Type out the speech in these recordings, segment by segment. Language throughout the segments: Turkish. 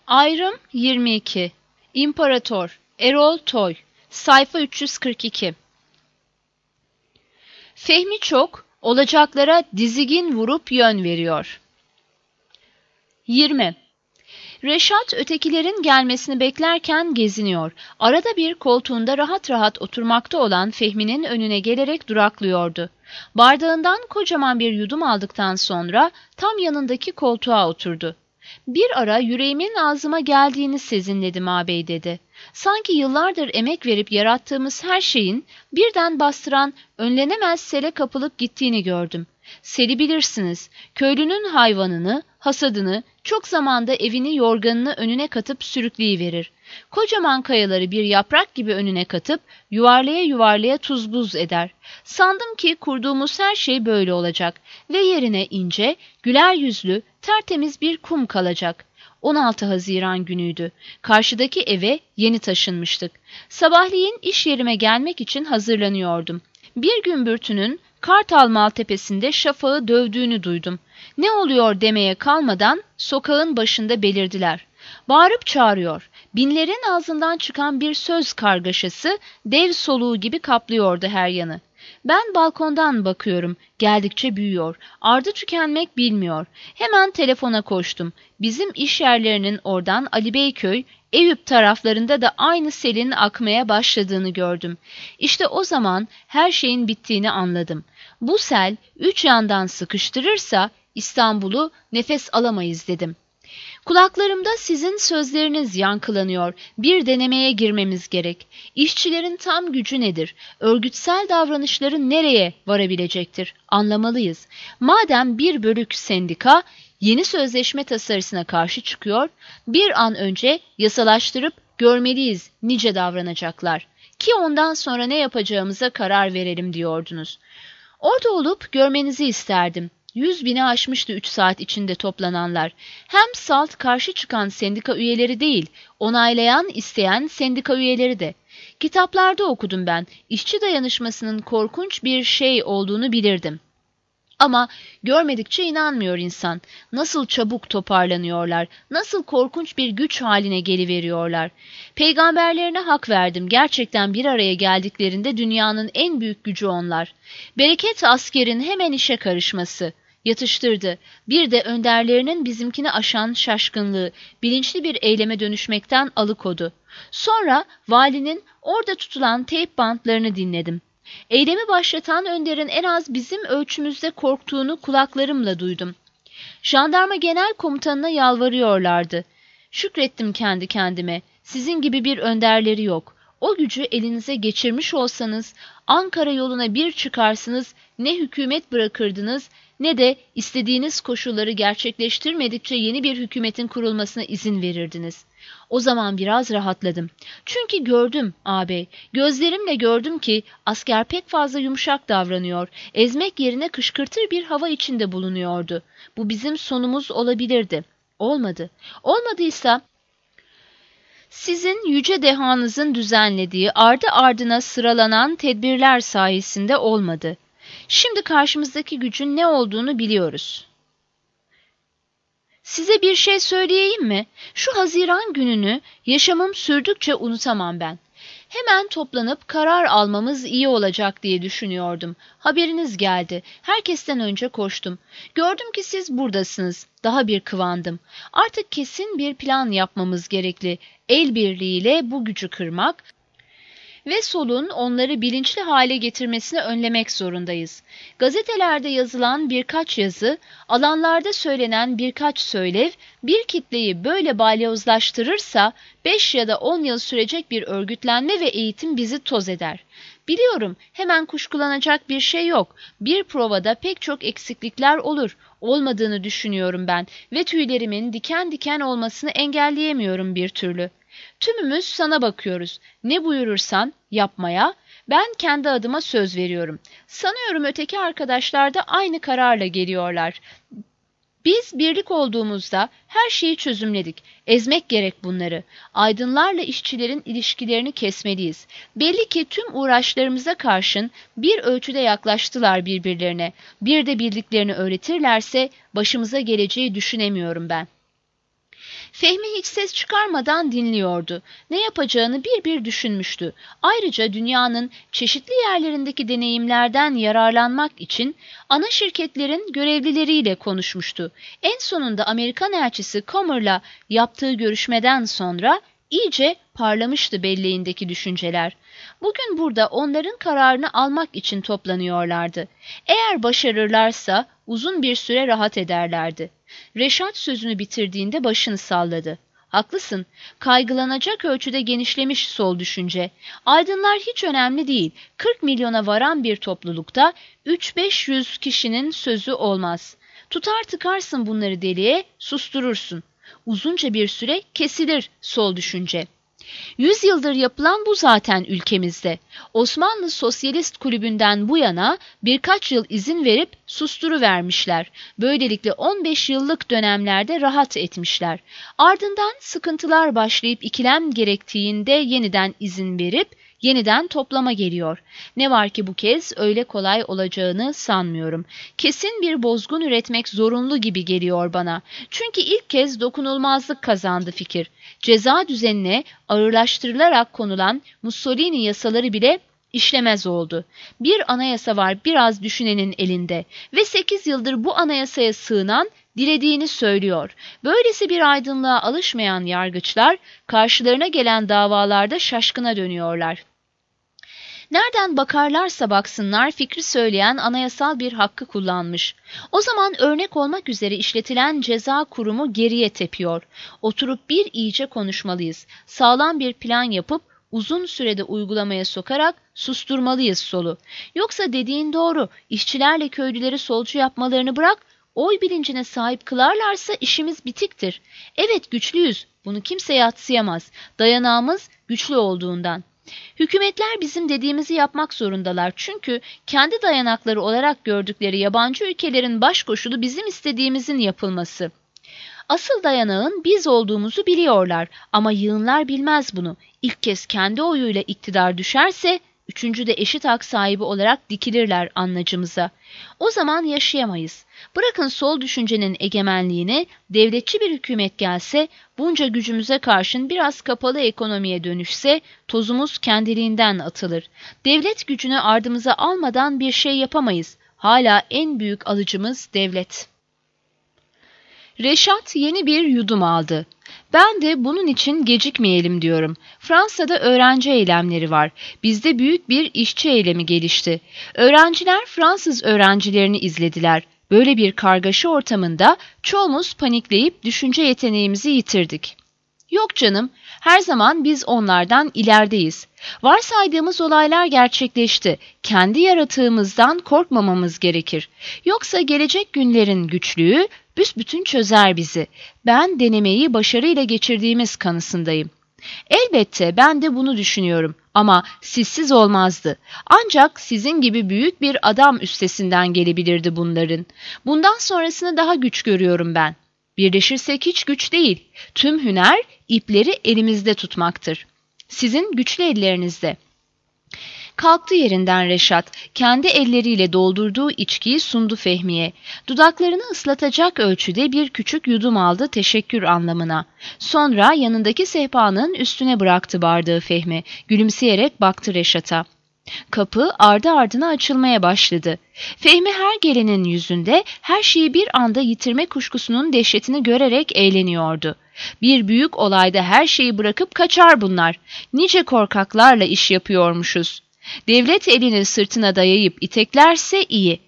Ayrım 22. İmparator Erol Toy. Sayfa 342. Fehmi çok, olacaklara dizigin vurup yön veriyor. 20. Reşat ötekilerin gelmesini beklerken geziniyor. Arada bir koltuğunda rahat rahat oturmakta olan Fehmi'nin önüne gelerek duraklıyordu. Bardağından kocaman bir yudum aldıktan sonra tam yanındaki koltuğa oturdu. "Bir ara yüreğimin ağzıma geldiğini sezinledim ağabey," dedi. "Sanki yıllardır emek verip yarattığımız her şeyin birden bastıran, önlenemez sele kapılıp gittiğini gördüm. Seli bilirsiniz, köylünün hayvanını, hasadını, çok zamanda evini yorganını önüne katıp sürükleyiverir. Kocaman kayaları bir yaprak gibi önüne katıp yuvarlaya yuvarlaya tuz buz eder. Sandım ki kurduğumuz her şey böyle olacak ve yerine ince, güler yüzlü, tertemiz bir kum kalacak." 16 Haziran günüydü. Karşıdaki eve yeni taşınmıştık. Sabahleyin iş yerime gelmek için hazırlanıyordum. Bir gümbürtünün Kartal Maltepe'sinde şafağı dövdüğünü duydum. Ne oluyor demeye kalmadan sokağın başında belirdiler. Bağırıp çağırıyor. Binlerin ağzından çıkan bir söz kargaşası dev soluğu gibi kaplıyordu her yanı. Ben balkondan bakıyorum. Geldikçe büyüyor. Ardı tükenmek bilmiyor. Hemen telefona koştum. Bizim iş yerlerinin oradan Ali Beyköy, Eyüp taraflarında da aynı selin akmaya başladığını gördüm. İşte o zaman her şeyin bittiğini anladım. Bu sel 3 yandan sıkıştırırsa İstanbul'u nefes alamayız dedim. Kulaklarımda sizin sözleriniz yankılanıyor. Bir denemeye girmemiz gerek. İşçilerin tam gücü nedir? Örgütsel davranışları nereye varabilecektir? Anlamalıyız. Madem bir bölük sendika yeni sözleşme tasarısına karşı çıkıyor, bir an önce yasalaştırıp görmeliyiz nice davranacaklar. Ki ondan sonra ne yapacağımıza karar verelim diyordunuz. Orada olup görmenizi isterdim. 100.000'i aşmıştı 3 saat içinde toplananlar. Hem salt karşı çıkan sendika üyeleri değil, onaylayan, isteyen sendika üyeleri de. Kitaplarda okudum ben. İşçi dayanışmasının korkunç bir şey olduğunu bilirdim. Ama görmedikçe inanmıyor insan. Nasıl çabuk toparlanıyorlar, nasıl korkunç bir güç haline geliveriyorlar. Peygamberlerine hak verdim. Gerçekten bir araya geldiklerinde dünyanın en büyük gücü onlar. Bereket askerin hemen işe karışması. Yatıştırdı. Bir de önderlerinin bizimkini aşan şaşkınlığı, bilinçli bir eyleme dönüşmekten alıkodu. Sonra valinin orada tutulan teyp bantlarını dinledim. Eylemi başlatan önderin en az bizim ölçümüzde korktuğunu kulaklarımla duydum. Jandarma genel komutanına yalvarıyorlardı. Şükrettim kendi kendime. Sizin gibi bir önderleri yok. O gücü elinize geçirmiş olsanız Ankara yoluna bir çıkarsınız, ne hükümet bırakırdınız ne de istediğiniz koşulları gerçekleştirmedikçe yeni bir hükümetin kurulmasına izin verirdiniz. O zaman biraz rahatladım. Çünkü gördüm ağabey, gözlerimle gördüm ki asker pek fazla yumuşak davranıyor, ezmek yerine kışkırtır bir hava içinde bulunuyordu. Bu bizim sonumuz olabilirdi. Olmadı. Olmadıysa sizin yüce dehanızın düzenlediği ardı ardına sıralanan tedbirler sayesinde olmadı. Şimdi karşımızdaki gücün ne olduğunu biliyoruz. Size bir şey söyleyeyim mi? Şu Haziran gününü yaşamım sürdükçe unutamam ben. Hemen toplanıp karar almamız iyi olacak diye düşünüyordum. Haberiniz geldi. Herkesten önce koştum. Gördüm ki siz buradasınız. Daha bir kıvandım. Artık kesin bir plan yapmamız gerekli. El birliğiyle bu gücü kırmak ve solun onları bilinçli hale getirmesini önlemek zorundayız. Gazetelerde yazılan birkaç yazı, alanlarda söylenen birkaç söylev, bir kitleyi böyle balyozlaştırırsa 5 ya da 10 yıl sürecek bir örgütlenme ve eğitim bizi toz eder. Biliyorum, hemen kuşkulanacak bir şey yok. Bir provada pek çok eksiklikler olur. Olmadığını düşünüyorum ben ve tüylerimin diken diken olmasını engelleyemiyorum bir türlü. Tümümüz sana bakıyoruz. Ne buyurursan yapmaya, ben kendi adıma söz veriyorum. Sanıyorum öteki arkadaşlar da aynı kararla geliyorlar. Biz birlik olduğumuzda her şeyi çözümledik. Ezmek gerek bunları. Aydınlarla işçilerin ilişkilerini kesmeliyiz. Belli ki tüm uğraşlarımıza karşın bir ölçüde yaklaştılar birbirlerine. Bir de bildiklerini öğretirlerse başımıza geleceği düşünemiyorum ben. Fehmi hiç ses çıkarmadan dinliyordu. Ne yapacağını bir bir düşünmüştü. Ayrıca dünyanın çeşitli yerlerindeki deneyimlerden yararlanmak için ana şirketlerin görevlileriyle konuşmuştu. En sonunda Amerikan elçisi Comer'la yaptığı görüşmeden sonra iyice parlamıştı belleğindeki düşünceler. Bugün burada onların kararını almak için toplanıyorlardı. Eğer başarırlarsa uzun bir süre rahat ederlerdi. Reşat sözünü bitirdiğinde başını salladı. Haklısın, kaygılanacak ölçüde genişlemiş sol düşünce. Aydınlar hiç önemli değil. 40 milyona varan bir toplulukta 3-500 kişinin sözü olmaz. Tutar tıkarsın bunları deliğe, susturursun. Uzunca bir süre kesilir sol düşünce. 100 yıldır yapılan bu zaten ülkemizde. Osmanlı Sosyalist Kulübü'nden bu yana birkaç yıl izin verip susturuvermişler. Böylelikle 15 yıllık dönemlerde rahat etmişler. Ardından sıkıntılar başlayıp ikilem gerektiğinde yeniden izin verip yeniden toplama geliyor. Ne var ki bu kez öyle kolay olacağını sanmıyorum. Kesin bir bozgun üretmek zorunlu gibi geliyor bana. Çünkü ilk kez dokunulmazlık kazandı fikir. Ceza düzenine ağırlaştırılarak konulan Mussolini yasaları bile işlemez oldu. Bir anayasa var biraz düşünenin elinde ve 8 yıldır bu anayasaya sığınan dilediğini söylüyor. Böylesi bir aydınlığa alışmayan yargıçlar karşılarına gelen davalarda şaşkına dönüyorlar. Nereden bakarlarsa baksınlar fikri söyleyen anayasal bir hakkı kullanmış. O zaman örnek olmak üzere işletilen ceza kurumu geriye tepiyor. Oturup bir iyice konuşmalıyız. Sağlam bir plan yapıp uzun sürede uygulamaya sokarak susturmalıyız solu. Yoksa dediğin doğru, işçilerle köylüleri solcu yapmalarını bırak, oy bilincine sahip kılarlarsa işimiz bitiktir. Evet güçlüyüz, bunu kimse yadsıyamaz. Dayanağımız güçlü olduğundan. Hükümetler bizim dediğimizi yapmak zorundalar çünkü kendi dayanakları olarak gördükleri yabancı ülkelerin baş koşulu bizim istediğimizin yapılması. Asıl dayanağın biz olduğumuzu biliyorlar ama yığınlar bilmez bunu. İlk kez kendi oyuyla iktidar düşerse üçüncü de eşit hak sahibi olarak dikilirler anlacımıza. O zaman yaşayamayız. Bırakın sol düşüncenin egemenliğini, devletçi bir hükümet gelse, bunca gücümüze karşın biraz kapalı ekonomiye dönüşse, tozumuz kendiliğinden atılır. Devlet gücünü ardımıza almadan bir şey yapamayız. Hala en büyük alıcımız devlet. Reşat yeni bir yudum aldı. Ben de bunun için gecikmeyelim diyorum. Fransa'da öğrenci eylemleri var. Bizde büyük bir işçi eylemi gelişti. Öğrenciler Fransız öğrencilerini izlediler. Böyle bir kargaşa ortamında çoğumuz panikleyip düşünce yeteneğimizi yitirdik. Yok canım, her zaman biz onlardan ilerideyiz. Varsaydığımız olaylar gerçekleşti. Kendi yaratığımızdan korkmamamız gerekir. Yoksa gelecek günlerin güçlüğü büsbütün çözer bizi. Ben denemeyi başarıyla geçirdiğimiz kanısındayım. Elbette ben de bunu düşünüyorum ama sizsiz olmazdı. Ancak sizin gibi büyük bir adam üstesinden gelebilirdi bunların. Bundan sonrasını daha güç görüyorum ben. Birleşirsek hiç güç değil. Tüm hüner ipleri elimizde tutmaktır. Sizin güçlü ellerinizde. Kalktı yerinden Reşat, kendi elleriyle doldurduğu içkiyi sundu Fehmi'ye. Dudaklarını ıslatacak ölçüde bir küçük yudum aldı teşekkür anlamına. Sonra yanındaki sehpanın üstüne bıraktı bardağı Fehmi, gülümseyerek baktı Reşat'a. Kapı ardı ardına açılmaya başladı. Fehmi her gelenin yüzünde her şeyi bir anda yitirme kuşkusunun dehşetini görerek eğleniyordu. Bir büyük olayda her şeyi bırakıp kaçar bunlar. Nice korkaklarla iş yapıyormuşuz. Devlet elini sırtına dayayıp iteklerse iyi.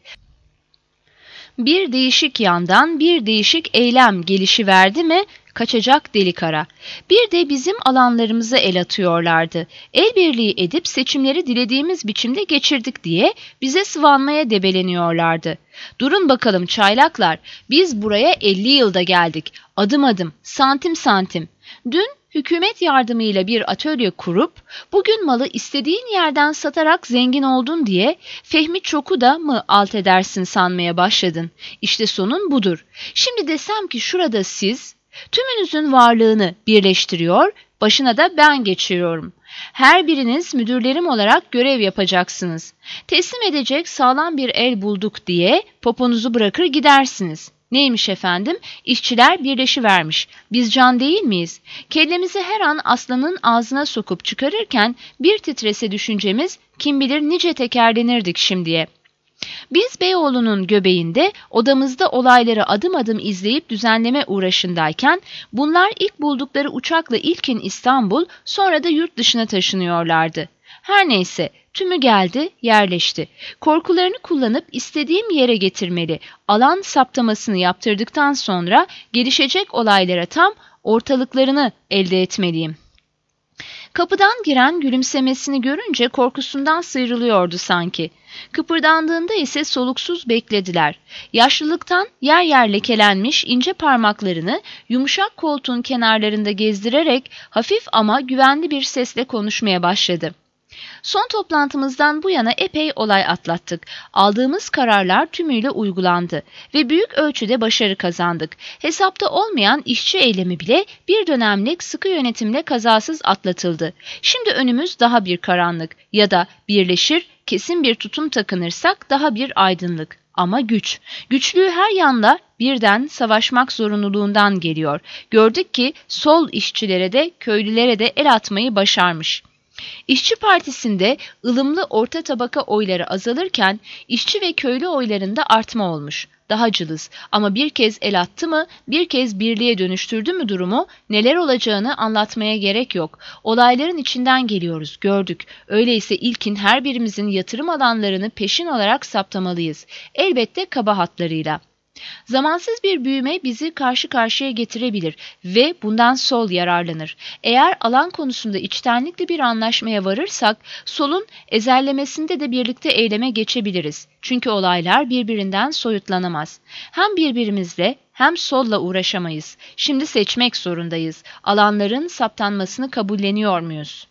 Bir değişik yandan bir değişik eylem gelişiverdi mi kaçacak deli kara. Bir de bizim alanlarımıza el atıyorlardı. El birliği edip seçimleri dilediğimiz biçimde geçirdik diye bize sıvanmaya debeleniyorlardı. Durun bakalım çaylaklar, biz buraya 50 yılda geldik. Adım adım, santim santim. Dün hükümet yardımıyla bir atölye kurup bugün malı istediğin yerden satarak zengin oldun diye Fehmi Çok'u da mı alt edersin sanmaya başladın. İşte sonun budur. Şimdi desem ki şurada siz tümünüzün varlığını birleştiriyor, başına da ben geçiriyorum. Her biriniz müdürlerim olarak görev yapacaksınız. Teslim edecek sağlam bir el bulduk diye poponuzu bırakır gidersiniz. Neymiş efendim? İşçiler birleşivermiş. Biz can değil miyiz? Kellemizi her an aslanın ağzına sokup çıkarırken bir titrese düşüncemiz, kim bilir nice tekerlenirdik şimdiye. Biz Beyoğlu'nun göbeğinde odamızda olayları adım adım izleyip düzenleme uğraşındayken bunlar ilk buldukları uçakla ilkin İstanbul, sonra da yurt dışına taşınıyorlardı. Her neyse, tümü geldi, yerleşti. Korkularını kullanıp istediğim yere getirmeli, alan saptamasını yaptırdıktan sonra gelişecek olaylara tam ortalıklarını elde etmeliyim. Kapıdan giren gülümsemesini görünce korkusundan sıyrılıyordu sanki. Kıpırdandığında ise soluksuz beklediler. Yaşlılıktan yer yer lekelenmiş ince parmaklarını yumuşak koltuğun kenarlarında gezdirerek hafif ama güvenli bir sesle konuşmaya başladı. Son toplantımızdan bu yana epey olay atlattık. Aldığımız kararlar tümüyle uygulandı ve büyük ölçüde başarı kazandık. Hesapta olmayan işçi eylemi bile bir dönemlik sıkı yönetimle kazasız atlatıldı. Şimdi önümüz daha bir karanlık ya da birleşir, kesin bir tutum takınırsak daha bir aydınlık. Ama güç. Güçlüğü her yanla birden savaşmak zorunluluğundan geliyor. Gördük ki sol işçilere de köylülere de el atmayı başarmış. İşçi Partisi'nde ılımlı orta tabaka oyları azalırken işçi ve köylü oylarında artma olmuş. Daha cılız ama bir kez el attı mı, bir kez birliğe dönüştürdü mü durumu, neler olacağını anlatmaya gerek yok. Olayların içinden geliyoruz, gördük. Öyleyse ilkin her birimizin yatırım alanlarını peşin olarak saptamalıyız. Elbette kaba hatlarıyla. Zamansız bir büyüme bizi karşı karşıya getirebilir ve bundan sol yararlanır. Eğer alan konusunda içtenlikle bir anlaşmaya varırsak, solun ezellemesinde de birlikte eyleme geçebiliriz. Çünkü olaylar birbirinden soyutlanamaz. Hem birbirimizle hem solla uğraşamayız. Şimdi seçmek zorundayız. Alanların saptanmasını kabulleniyor muyuz?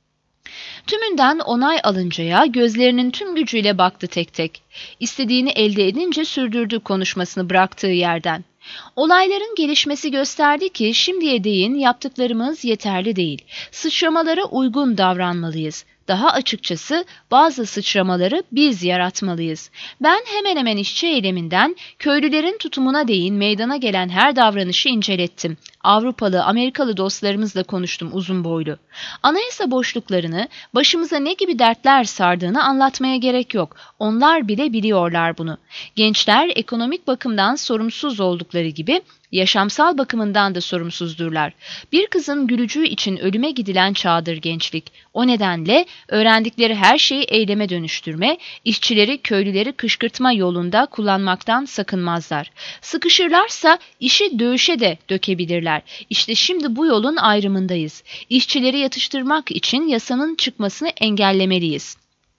Tümünden onay alıncaya gözlerinin tüm gücüyle baktı tek tek. İstediğini elde edince sürdürdü konuşmasını bıraktığı yerden. Olayların gelişmesi gösterdi ki şimdiye değin yaptıklarımız yeterli değil. Sıçramalara uygun davranmalıyız. Daha açıkçası bazı sıçramaları biz yaratmalıyız. Ben hemen hemen işçi eyleminden köylülerin tutumuna değin meydana gelen her davranışı incelettim. Avrupalı, Amerikalı dostlarımızla konuştum uzun boylu. Anayasa boşluklarını, başımıza ne gibi dertler sardığını anlatmaya gerek yok. Onlar bile biliyorlar bunu. Gençler ekonomik bakımdan sorumsuz oldukları gibi yaşamsal bakımından da sorumsuzdurlar. Bir kızın gülücüğü için ölüme gidilen çağdır gençlik. O nedenle öğrendikleri her şeyi eyleme dönüştürme, işçileri, köylüleri kışkırtma yolunda kullanmaktan sakınmazlar. Sıkışırlarsa işi dövüşe de dökebilirler. İşte şimdi bu yolun ayrımındayız. İşçileri yatıştırmak için yasanın çıkmasını engellemeliyiz.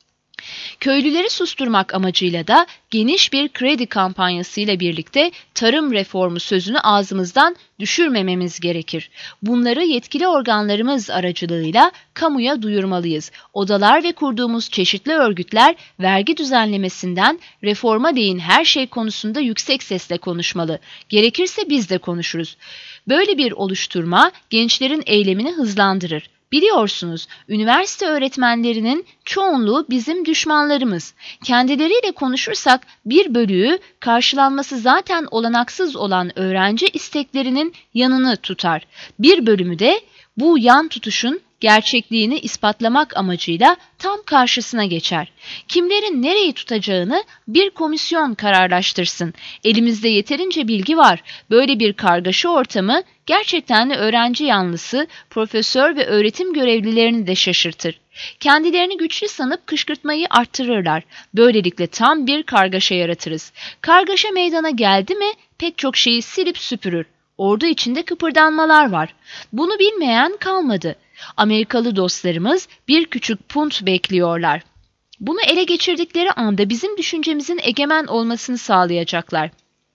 Köylüleri susturmak amacıyla da geniş bir kredi kampanyasıyla birlikte tarım reformu sözünü ağzımızdan düşürmememiz gerekir. Bunları yetkili organlarımız aracılığıyla kamuya duyurmalıyız. Odalar ve kurduğumuz çeşitli örgütler vergi düzenlemesinden reforma değin her şey konusunda yüksek sesle konuşmalı. Gerekirse biz de konuşuruz. Böyle bir oluşturma gençlerin eylemini hızlandırır. Biliyorsunuz, üniversite öğretmenlerinin çoğunluğu bizim düşmanlarımız. Kendileriyle konuşursak bir bölüğü karşılanması zaten olanaksız olan öğrenci isteklerinin yanını tutar. Bir bölümü de bu yan tutuşun gerçekliğini ispatlamak amacıyla tam karşısına geçer. Kimlerin nereyi tutacağını bir komisyon kararlaştırsın. Elimizde yeterince bilgi var. Böyle bir kargaşa ortamı gerçekten de öğrenci yanlısı, profesör ve öğretim görevlilerini de şaşırtır. Kendilerini güçlü sanıp kışkırtmayı arttırırlar. Böylelikle tam bir kargaşa yaratırız. Kargaşa meydana geldi mi pek çok şeyi silip süpürür. Ordu içinde kıpırdanmalar var. Bunu bilmeyen kalmadı. Amerikalı dostlarımız bir küçük punt bekliyorlar. Bunu ele geçirdikleri anda bizim düşüncemizin egemen olmasını sağlayacaklar.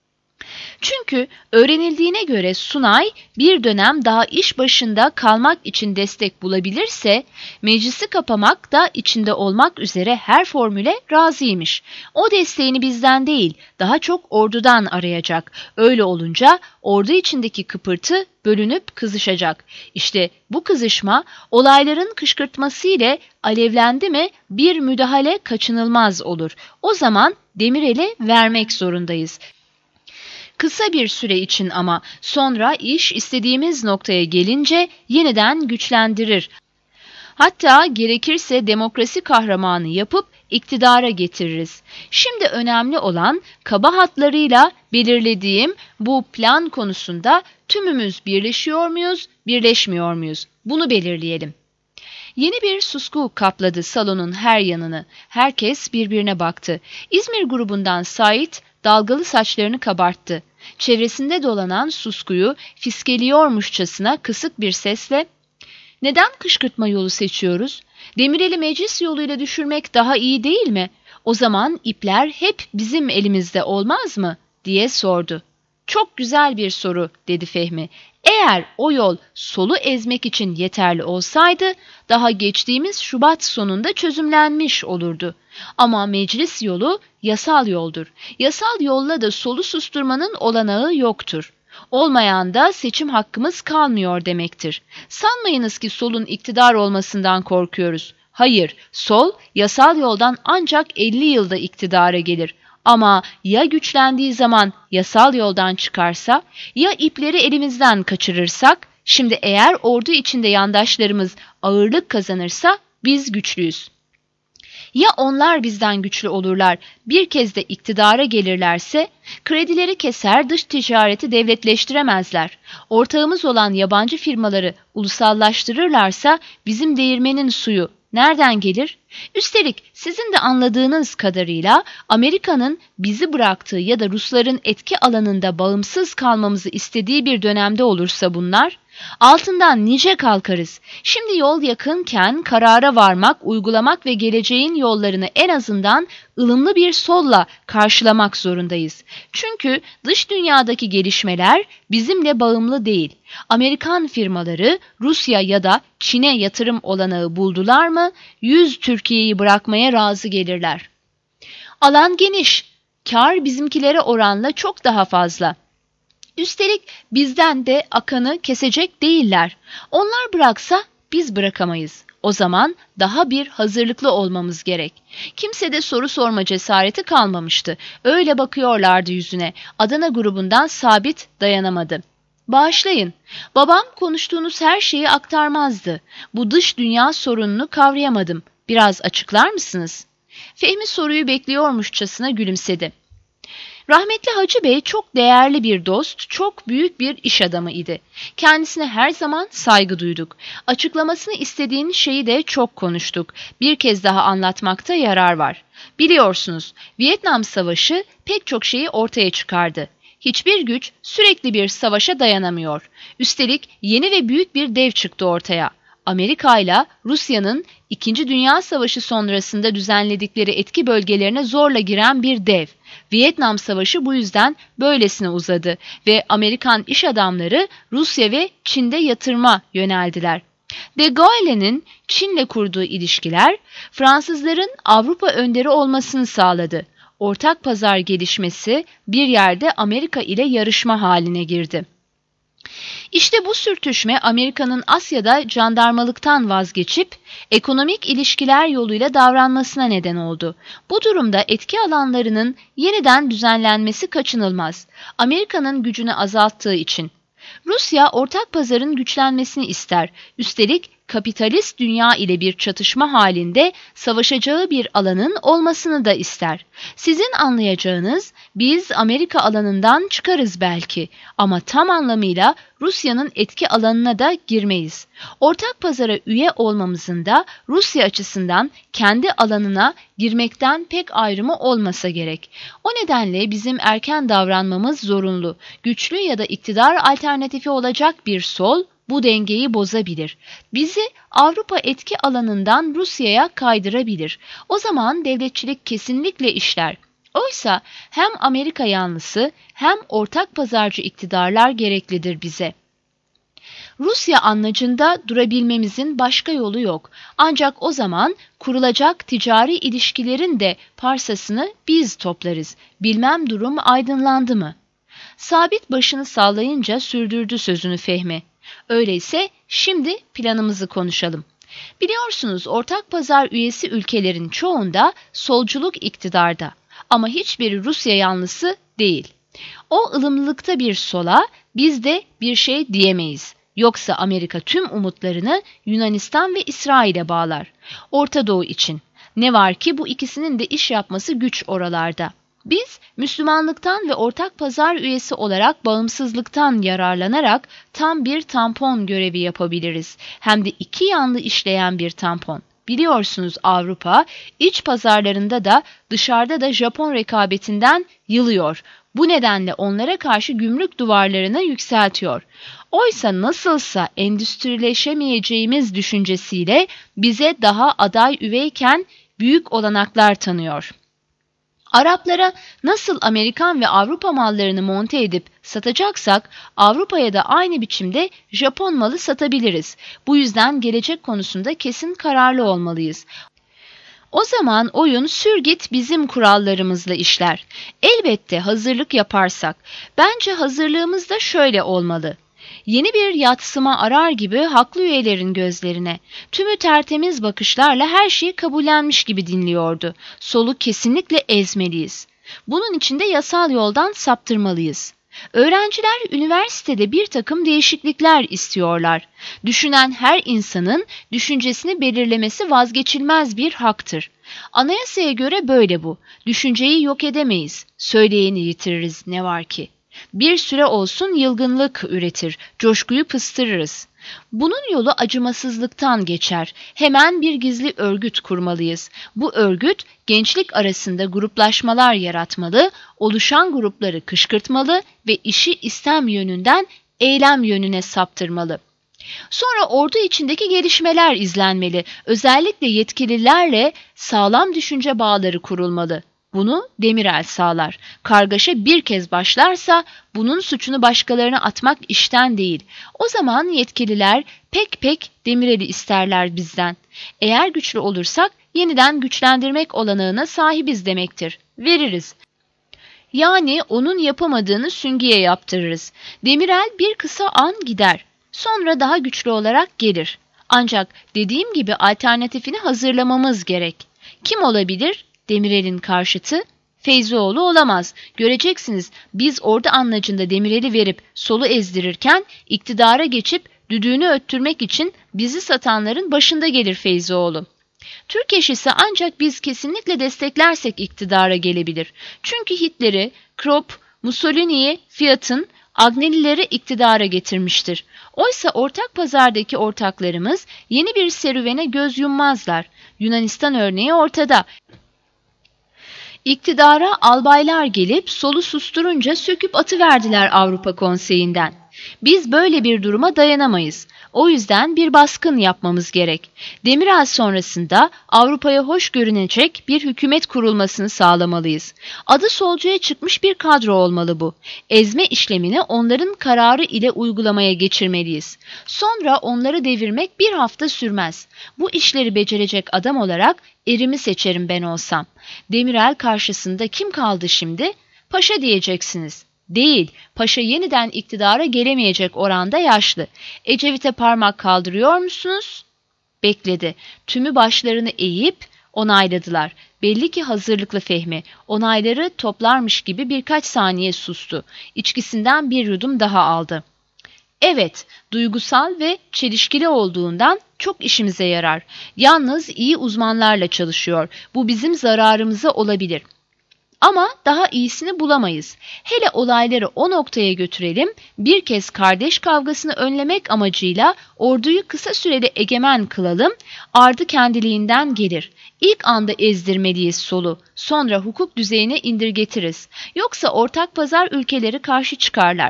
Çünkü öğrenildiğine göre Sunay bir dönem daha iş başında kalmak için destek bulabilirse meclisi kapamak da içinde olmak üzere her formüle razıymış. O desteğini bizden değil daha çok ordudan arayacak. Öyle olunca ordu içindeki kıpırtı bölünüp kızışacak. İşte bu kızışma olayların kışkırtması ile alevlendi mi bir müdahale kaçınılmaz olur. O zaman Demirel'i vermek zorundayız. Kısa bir süre için ama sonra iş istediğimiz noktaya gelince yeniden güçlendirir. Hatta gerekirse demokrasi kahramanı yapıp iktidara getiririz. Şimdi önemli olan kaba hatlarıyla belirlediğim bu plan konusunda tümümüz birleşiyor muyuz, birleşmiyor muyuz? Bunu belirleyelim. Yeni bir susku kapladı salonun her yanını. Herkes birbirine baktı. İzmir grubundan Sait dalgalı saçlarını kabarttı. Çevresinde dolanan suskuyu fiskeliyormuşçasına kısık bir sesle "Neden kışkırtma yolu seçiyoruz? Demirel'i meclis yoluyla düşürmek daha iyi değil mi? O zaman ipler hep bizim elimizde olmaz mı?" diye sordu. "Çok güzel bir soru," dedi Fehmi. "Eğer o yol solu ezmek için yeterli olsaydı daha geçtiğimiz Şubat sonunda çözümlenmiş olurdu. Ama meclis yolu yasal yoldur. Yasal yolla da solu susturmanın olanağı yoktur. Olmayan da seçim hakkımız kalmıyor demektir. Sanmayınız ki solun iktidar olmasından korkuyoruz. Hayır, sol yasal yoldan ancak 50 yılda iktidara gelir. Ama ya güçlendiği zaman yasal yoldan çıkarsa, ya ipleri elimizden kaçırırsak, şimdi eğer ordu içinde yandaşlarımız ağırlık kazanırsa biz güçlüyüz. Ya onlar bizden güçlü olurlar, bir kez de iktidara gelirlerse, kredileri keser, dış ticareti devletleştiremezler. Ortağımız olan yabancı firmaları ulusallaştırırlarsa bizim değirmenin suyu nereden gelir? Üstelik sizin de anladığınız kadarıyla Amerika'nın bizi bıraktığı ya da Rusların etki alanında bağımsız kalmamızı istediği bir dönemde olursa bunlar, altından nice kalkarız. Şimdi yol yakınken karara varmak, uygulamak ve geleceğin yollarını en azından ılımlı bir solla karşılamak zorundayız. Çünkü dış dünyadaki gelişmeler bizimle bağımlı değil. Amerikan firmaları Rusya ya da Çin'e yatırım olanağı buldular mı 100 Türkiye'yi bırakmaya razı gelirler. Alan geniş, kar bizimkilere oranla çok daha fazla. Üstelik bizden de akanı kesecek değiller. Onlar bıraksa biz bırakamayız. O zaman daha bir hazırlıklı olmamız gerek. Kimsede soru sorma cesareti kalmamıştı. Öyle bakıyorlardı yüzüne. Adana grubundan Sabit dayanamadı. "Bağışlayın. Babam konuştuğunuz her şeyi aktarmazdı. Bu dış dünya sorununu kavrayamadım. Biraz açıklar mısınız?" Fehmi soruyu bekliyormuşçasına gülümsedi. Rahmetli Hacı Bey çok değerli bir dost, çok büyük bir iş adamı idi. Kendisine her zaman saygı duyduk. Açıklamasını istediğin şeyi de çok konuştuk. Bir kez daha anlatmakta yarar var. Biliyorsunuz, Vietnam Savaşı pek çok şeyi ortaya çıkardı. Hiçbir güç sürekli bir savaşa dayanamıyor. Üstelik yeni ve büyük bir dev çıktı ortaya. Amerika ile Rusya'nın 2. Dünya Savaşı sonrasında düzenledikleri etki bölgelerine zorla giren bir dev. Vietnam Savaşı bu yüzden böylesine uzadı ve Amerikan iş adamları Rusya ve Çin'de yatırıma yöneldiler. De Gaulle'nin Çin'le kurduğu ilişkiler Fransızların Avrupa önderi olmasını sağladı. Ortak pazar gelişmesi bir yerde Amerika ile yarışma haline girdi. İşte bu sürtüşme Amerika'nın Asya'da jandarmalıktan vazgeçip ekonomik ilişkiler yoluyla davranmasına neden oldu. Bu durumda etki alanlarının yeniden düzenlenmesi kaçınılmaz. Amerika'nın gücünü azalttığı için. Rusya ortak pazarın güçlenmesini ister. Üstelik kapitalist dünya ile bir çatışma halinde savaşacağı bir alanın olmasını da ister. Sizin anlayacağınız biz Amerika alanından çıkarız belki ama tam anlamıyla Rusya'nın etki alanına da girmeyiz. Ortak pazara üye olmamızın da Rusya açısından kendi alanına girmekten pek ayrımı olmasa gerek. O nedenle bizim erken davranmamız zorunlu. Güçlü ya da iktidar alternatifi olacak bir sol bu dengeyi bozabilir. Bizi Avrupa etki alanından Rusya'ya kaydırabilir. O zaman devletçilik kesinlikle işler. Oysa hem Amerika yanlısı hem ortak pazarcı iktidarlar gereklidir bize. Rusya anlayışında durabilmemizin başka yolu yok. Ancak o zaman kurulacak ticari ilişkilerin de parsasını biz toplarız. Bilmem durum aydınlandı mı? Sabit başını sallayınca sürdürdü sözünü Fehmi. Öyleyse şimdi planımızı konuşalım. Biliyorsunuz ortak pazar üyesi ülkelerin çoğunda solculuk iktidarda ama hiçbiri Rusya yanlısı değil. O ılımlılıkta bir sola biz de bir şey diyemeyiz. Yoksa Amerika tüm umutlarını Yunanistan ve İsrail'e bağlar. Orta Doğu için. Ne var ki bu ikisinin de iş yapması güç oralarda. Biz Müslümanlıktan ve ortak pazar üyesi olarak bağımsızlıktan yararlanarak tam bir tampon görevi yapabiliriz. Hem de iki yanlı işleyen bir tampon. Biliyorsunuz Avrupa iç pazarlarında da dışarıda da Japon rekabetinden yılıyor. Bu nedenle onlara karşı gümrük duvarlarını yükseltiyor. Oysa nasılsa endüstrileşemeyeceğimiz düşüncesiyle bize daha aday üveyken büyük olanaklar tanıyor. Araplara nasıl Amerikan ve Avrupa mallarını monte edip satacaksak Avrupa'ya da aynı biçimde Japon malı satabiliriz. Bu yüzden gelecek konusunda kesin kararlı olmalıyız. O zaman oyun sür git bizim kurallarımızla işler. Elbette hazırlık yaparsak. Bence hazırlığımız da şöyle olmalı. Yeni bir yatsıma arar gibi haklı üyelerin gözlerine. Tümü tertemiz bakışlarla her şeyi kabullenmiş gibi dinliyordu. Solu kesinlikle ezmeliyiz. Bunun için de yasal yoldan saptırmalıyız. Öğrenciler üniversitede bir takım değişiklikler istiyorlar. Düşünen her insanın düşüncesini belirlemesi vazgeçilmez bir haktır. Anayasaya göre böyle bu. Düşünceyi yok edemeyiz. Söyleyeni yitiririz ne var ki. Bir süre olsun yılgınlık üretir, coşkuyu pıstırırız. Bunun yolu acımasızlıktan geçer. Hemen bir gizli örgüt kurmalıyız. Bu örgüt gençlik arasında gruplaşmalar yaratmalı, oluşan grupları kışkırtmalı ve işi istem yönünden eylem yönüne saptırmalı. Sonra ordu içindeki gelişmeler izlenmeli. Özellikle yetkililerle sağlam düşünce bağları kurulmalı. Bunu Demirel sağlar. Kargaşa bir kez başlarsa bunun suçunu başkalarına atmak işten değil. O zaman yetkililer pek Demirel'i isterler bizden. Eğer güçlü olursak yeniden güçlendirmek olanağına sahibiz demektir. Veririz. Yani onun yapamadığını Süngü'ye yaptırırız. Demirel bir kısa an gider. Sonra daha güçlü olarak gelir. Ancak dediğim gibi alternatifini hazırlamamız gerek. Kim olabilir? Demirel'in karşıtı? Feyzioğlu olamaz. Göreceksiniz biz ordu anlacında Demirel'i verip solu ezdirirken iktidara geçip düdüğünü öttürmek için bizi satanların başında gelir Feyzioğlu. Türkeş ise ancak biz kesinlikle desteklersek iktidara gelebilir. Çünkü Hitler'i, Krop, Mussolini'yi, Fiat'ın, Agnellileri iktidara getirmiştir. Oysa ortak pazardaki ortaklarımız yeni bir serüvene göz yummazlar. Yunanistan örneği ortada. İktidara albaylar gelip solu susturunca söküp atıverdiler Avrupa Konseyi'nden. Biz böyle bir duruma dayanamayız. O yüzden bir baskın yapmamız gerek. Demirel sonrasında Avrupa'ya hoş görünecek bir hükümet kurulmasını sağlamalıyız. Adı solcuya çıkmış bir kadro olmalı bu. Ezme işlemini onların kararı ile uygulamaya geçirmeliyiz. Sonra onları devirmek bir hafta sürmez. Bu işleri becerecek adam olarak erimi seçerim ben olsam. Demirel karşısında kim kaldı şimdi? Paşa diyeceksiniz. Değil, paşa yeniden iktidara gelemeyecek oranda yaşlı. Ecevit'e parmak kaldırıyor musunuz? Bekledi. Tümü başlarını eğip onayladılar. Belli ki hazırlıklı Fehmi. Onayları toplarmış gibi birkaç saniye sustu. İçkisinden bir yudum daha aldı. Evet, duygusal ve çelişkili olduğundan çok işimize yarar. Yalnız iyi uzmanlarla çalışıyor. Bu bizim zararımıza olabilir. Ama daha iyisini bulamayız. Hele olayları o noktaya götürelim, bir kez kardeş kavgasını önlemek amacıyla orduyu kısa süreli egemen kılalım, ardı kendiliğinden gelir. İlk anda ezdirmeliyiz solu, sonra hukuk düzeyine indirgetiriz. Yoksa ortak pazar ülkeleri karşı çıkarlar.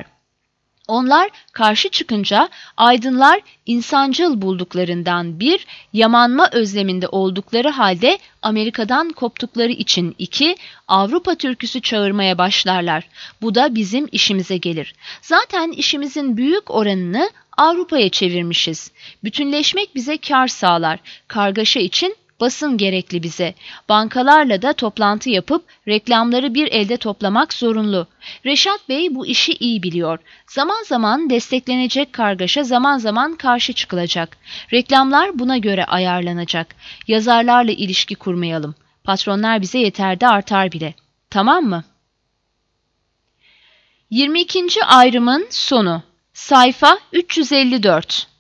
Onlar karşı çıkınca aydınlar insancıl bulduklarından bir, yamanma özleminde oldukları halde Amerika'dan koptukları için iki, Avrupa türküsü çağırmaya başlarlar. Bu da bizim işimize gelir. Zaten işimizin büyük oranını Avrupa'ya çevirmişiz. Bütünleşmek bize kar sağlar. Kargaşa için basın gerekli bize. Bankalarla da toplantı yapıp reklamları bir elde toplamak zorunlu. Reşat Bey bu işi iyi biliyor. Zaman zaman desteklenecek kargaşa, zaman zaman karşı çıkılacak. Reklamlar buna göre ayarlanacak. Yazarlarla ilişki kurmayalım. Patronlar bize yeter de artar bile. Tamam mı? 22. ayrımın sonu. Sayfa 354.